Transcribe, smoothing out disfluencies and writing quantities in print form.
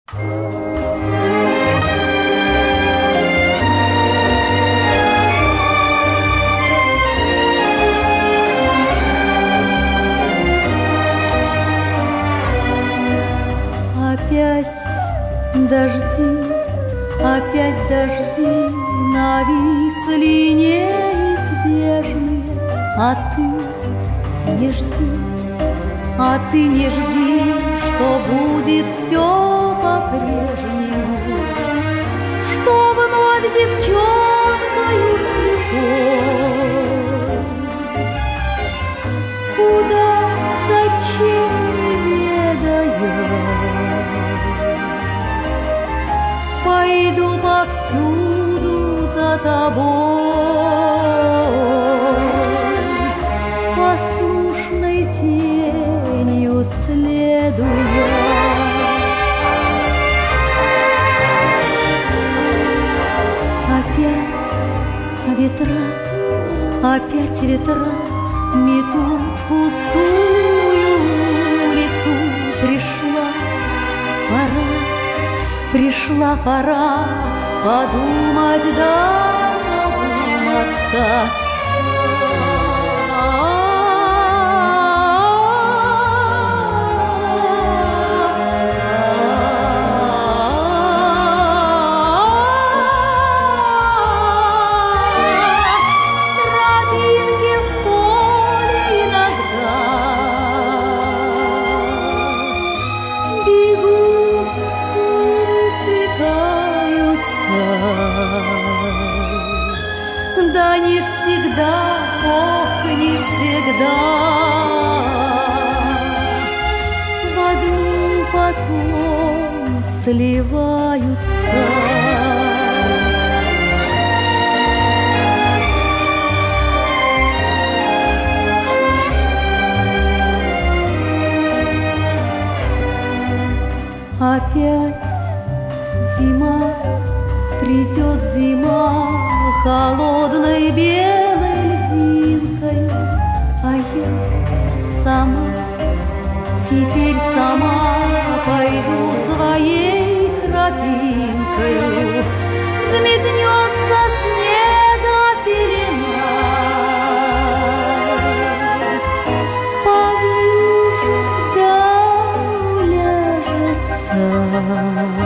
Опять дожди нависли неизбежные, а ты не жди, что будет все по-прежнему, что вновь девчонкою слепой, куда, зачем не ведая, пойду повсюду за тобой, послушной тенью следуя. Опять ветра метут пустую улицу. Пришла пора подумать да задуматься. Да не всегда, ох, не всегда в одну потом сливаются. Опять зима, придет зима холодной белой льдинкой, а я сама, теперь сама пойду своей тропинкою. Взметнется снега пелена, повьюжит да уляжется.